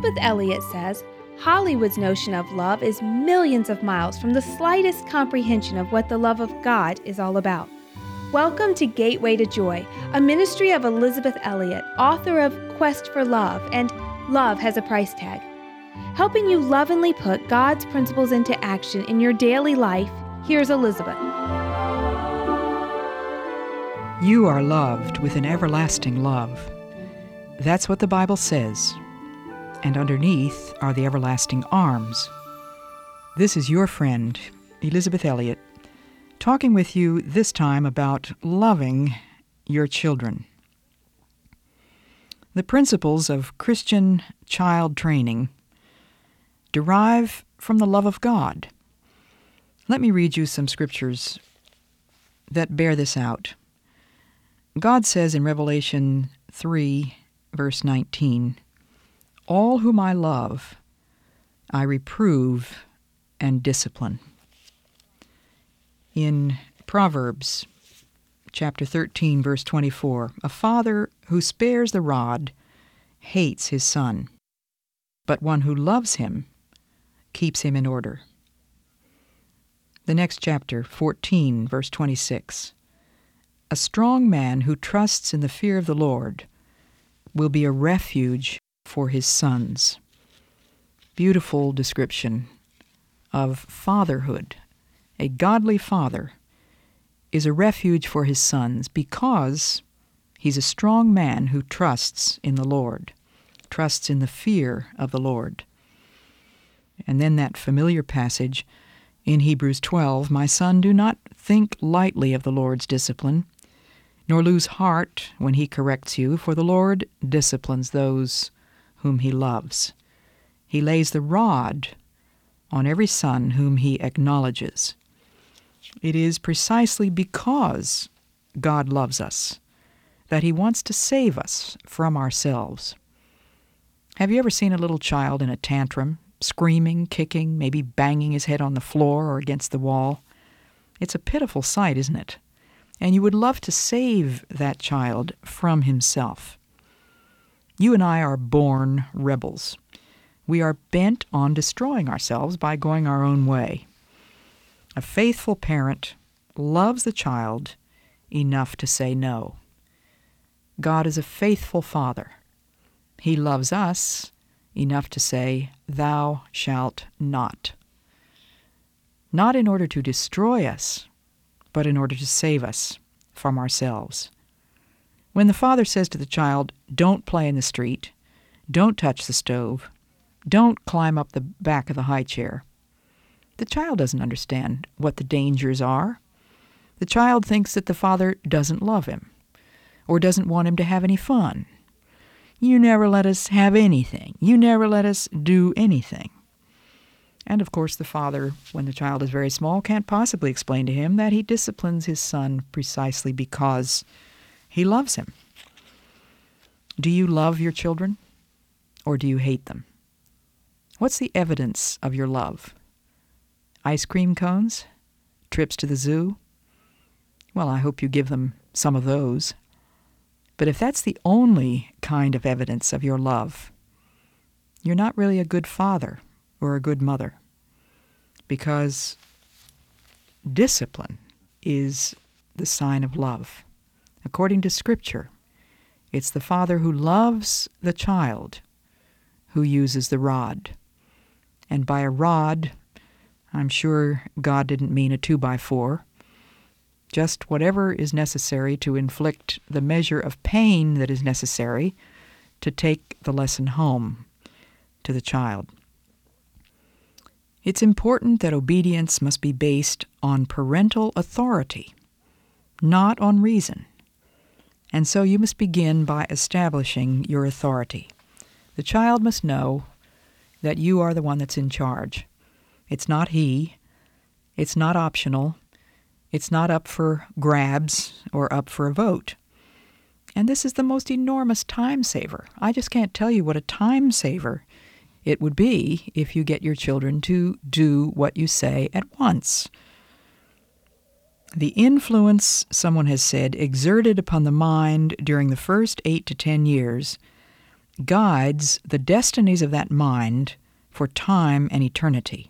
Elizabeth Elliot says, Hollywood's notion of love is millions of miles from the slightest comprehension of what the love of God is all about. Welcome to Gateway to Joy, a ministry of Elizabeth Elliot, author of Quest for Love and Love Has a Price Tag. Helping you lovingly put God's principles into action in your daily life, here's Elizabeth. You are loved with an everlasting love. That's what the Bible says. And underneath are the everlasting arms. This is your friend, Elizabeth Elliot, talking with you this time about loving your children. The principles of Christian child training derive from the love of God. Let me read you some scriptures that bear this out. God says in Revelation 3, verse 19, "All whom I love, I reprove and discipline." In Proverbs chapter 13, verse 24, "A father who spares the rod hates his son, but one who loves him keeps him in order." The next chapter, 14, verse 26, "A strong man who trusts in the fear of the Lord will be a refuge for his sons." Beautiful description of fatherhood. A godly father is a refuge for his sons because he's a strong man who trusts in the Lord, trusts in the fear of the Lord. And then that familiar passage in Hebrews 12, "My son, do not think lightly of the Lord's discipline, nor lose heart when he corrects you, for the Lord disciplines those whom he loves. He lays the rod on every son whom he acknowledges." It is precisely because God loves us that he wants to save us from ourselves. Have you ever seen a little child in a tantrum, screaming, kicking, maybe banging his head on the floor or against the wall? It's a pitiful sight, isn't it? And you would love to save that child from himself. You and I are born rebels. We are bent on destroying ourselves by going our own way. A faithful parent loves the child enough to say no. God is a faithful father. He loves us enough to say, "Thou shalt not." Not in order to destroy us, but in order to save us from ourselves. When the father says to the child, "Don't play in the street, don't touch the stove, don't climb up the back of the high chair," the child doesn't understand what the dangers are. The child thinks that the father doesn't love him or doesn't want him to have any fun. "You never let us have anything. You never let us do anything." And of course the father, when the child is very small, can't possibly explain to him that he disciplines his son precisely because he loves him. Do you love your children or do you hate them? What's the evidence of your love? Ice cream cones? Trips to the zoo? Well, I hope you give them some of those. But if that's the only kind of evidence of your love, you're not really a good father or a good mother, because discipline is the sign of love. According to Scripture, it's the father who loves the child who uses the rod. And by a rod, I'm sure God didn't mean a 2x4, just whatever is necessary to inflict the measure of pain that is necessary to take the lesson home to the child. It's important that obedience must be based on parental authority, not on reason. And so you must begin by establishing your authority. The child must know that you are the one that's in charge. It's not he. It's not optional. It's not up for grabs or up for a vote. And this is the most enormous time saver. I just can't tell you what a time saver it would be if you get your children to do what you say at once. The influence, someone has said, exerted upon the mind during the first 8 to 10 years guides the destinies of that mind for time and eternity.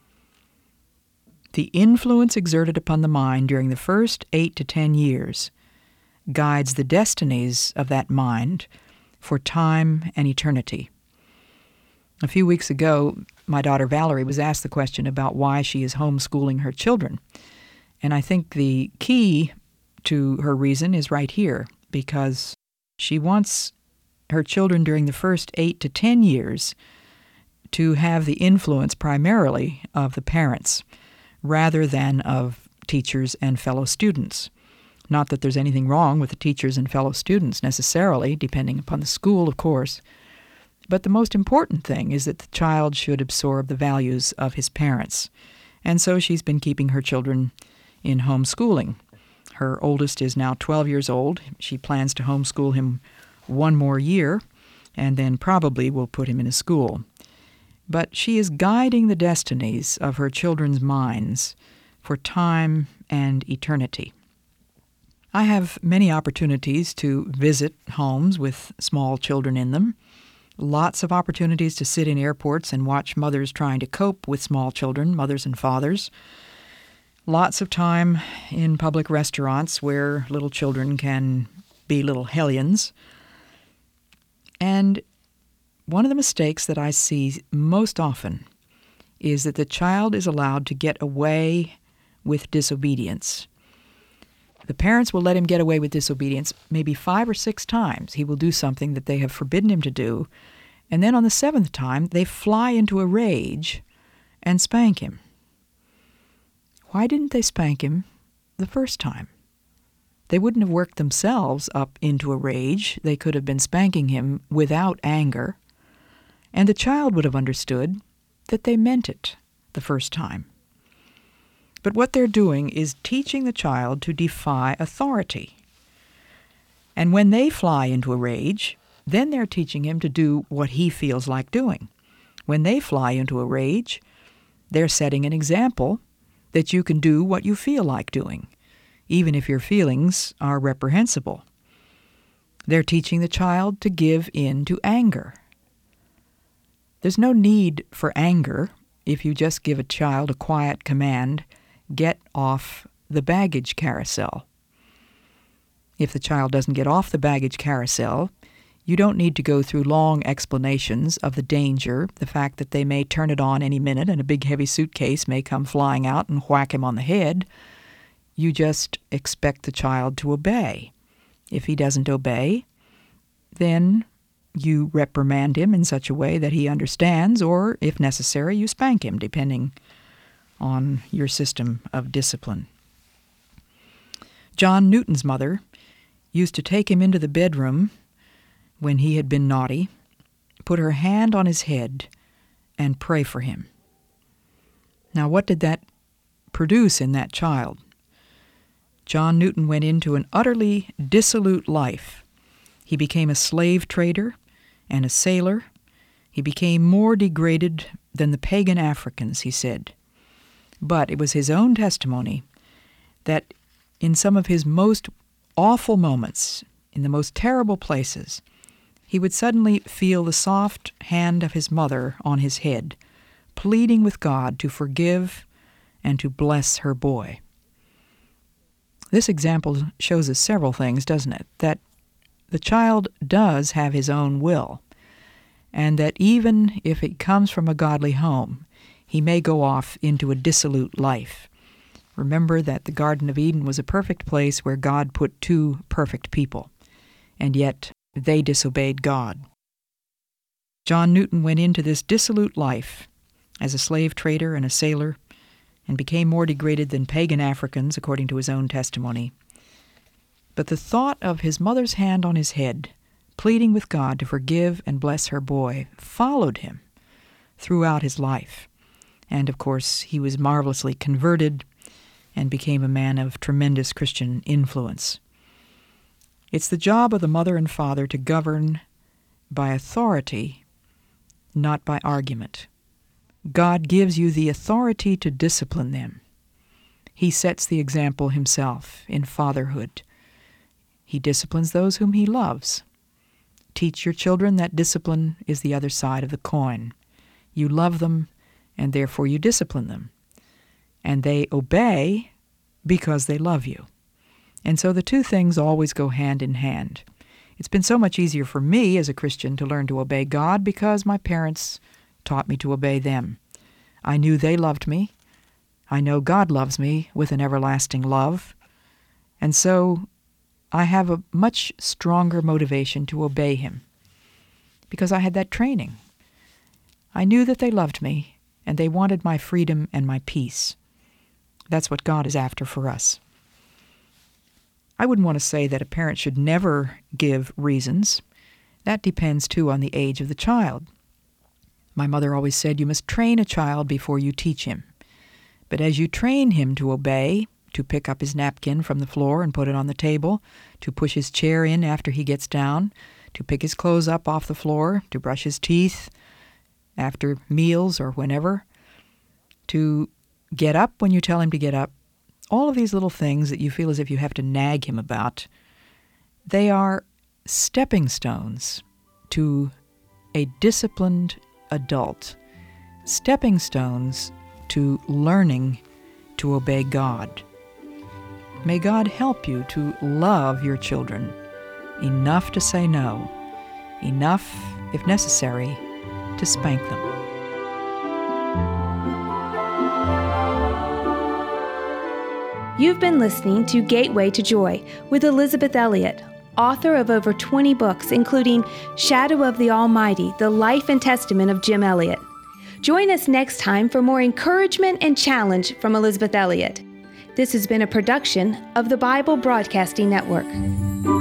The influence exerted upon the mind during the first 8 to 10 years guides the destinies of that mind for time and eternity. A few weeks ago, my daughter Valerie was asked the question about why she is homeschooling her children. And I think the key to her reason is right here, because she wants her children during the first 8 to 10 years to have the influence primarily of the parents rather than of teachers and fellow students. Not that there's anything wrong with the teachers and fellow students necessarily, depending upon the school, of course. But the most important thing is that the child should absorb the values of his parents. And so she's been keeping her children in homeschooling. Her oldest is now 12 years old. She plans to homeschool him one more year, and then probably will put him in a school. But she is guiding the destinies of her children's minds for time and eternity. I have many opportunities to visit homes with small children in them. Lots of opportunities to sit in airports and watch mothers trying to cope with small children, mothers and fathers. Lots of time in public restaurants where little children can be little hellions. And one of the mistakes that I see most often is that the child is allowed to get away with disobedience. The parents will let him get away with disobedience maybe 5 or 6 times. He will do something that they have forbidden him to do, and then on the 7th time, they fly into a rage and spank him. Why didn't they spank him the first time? They wouldn't have worked themselves up into a rage. They could have been spanking him without anger, and the child would have understood that they meant it the first time. But what they're doing is teaching the child to defy authority. And when they fly into a rage, then they're teaching him to do what he feels like doing. When they fly into a rage, they're setting an example that you can do what you feel like doing, even if your feelings are reprehensible. They're teaching the child to give in to anger. There's no need for anger if you just give a child a quiet command, get off the baggage carousel. If the child doesn't get off the baggage carousel, you don't need to go through long explanations of the danger, the fact that they may turn it on any minute and a big heavy suitcase may come flying out and whack him on the head. You just expect the child to obey. If he doesn't obey, then you reprimand him in such a way that he understands, or, if necessary, you spank him, depending on your system of discipline. John Newton's mother used to take him into the bedroom when he had been naughty, put her hand on his head, and pray for him. Now, what did that produce in that child? John Newton went into an utterly dissolute life. He became a slave trader and a sailor. He became more degraded than the pagan Africans, he said. But it was his own testimony that in some of his most awful moments, in the most terrible places, he would suddenly feel the soft hand of his mother on his head, pleading with God to forgive and to bless her boy. This example shows us several things, doesn't it? That the child does have his own will, and that even if it comes from a godly home, he may go off into a dissolute life. Remember that the Garden of Eden was a perfect place where God put 2 perfect people, and yet they disobeyed God. John Newton went into this dissolute life as a slave trader and a sailor, and became more degraded than pagan Africans, according to his own testimony. But the thought of his mother's hand on his head, pleading with God to forgive and bless her boy, followed him throughout his life. And, of course, he was marvelously converted and became a man of tremendous Christian influence. It's the job of the mother and father to govern by authority, not by argument. God gives you the authority to discipline them. He sets the example himself in fatherhood. He disciplines those whom he loves, teach your children that discipline is the other side of the coin. You love them, and therefore you discipline them. And they obey because they love you. And so the two things always go hand in hand. It's been so much easier for me as a Christian to learn to obey God because my parents taught me to obey them. I knew they loved me. I know God loves me with an everlasting love. And so I have a much stronger motivation to obey Him because I had that training. I knew that they loved me and they wanted my freedom and my peace. That's what God is after for us. I wouldn't want to say that a parent should never give reasons. That depends, too, on the age of the child. My mother always said you must train a child before you teach him. But as you train him to obey, to pick up his napkin from the floor and put it on the table, to push his chair in after he gets down, to pick his clothes up off the floor, to brush his teeth after meals or whenever, to get up when you tell him to get up, all of these little things that you feel as if you have to nag him about, they are stepping stones to a disciplined adult, stepping stones to learning to obey God. May God help you to love your children enough to say no, enough, if necessary, to spank them. You've been listening to Gateway to Joy with Elizabeth Elliot, author of over 20 books, including Shadow of the Almighty, The Life and Testament of Jim Elliot. Join us next time for more encouragement and challenge from Elizabeth Elliot. This has been a production of the Bible Broadcasting Network.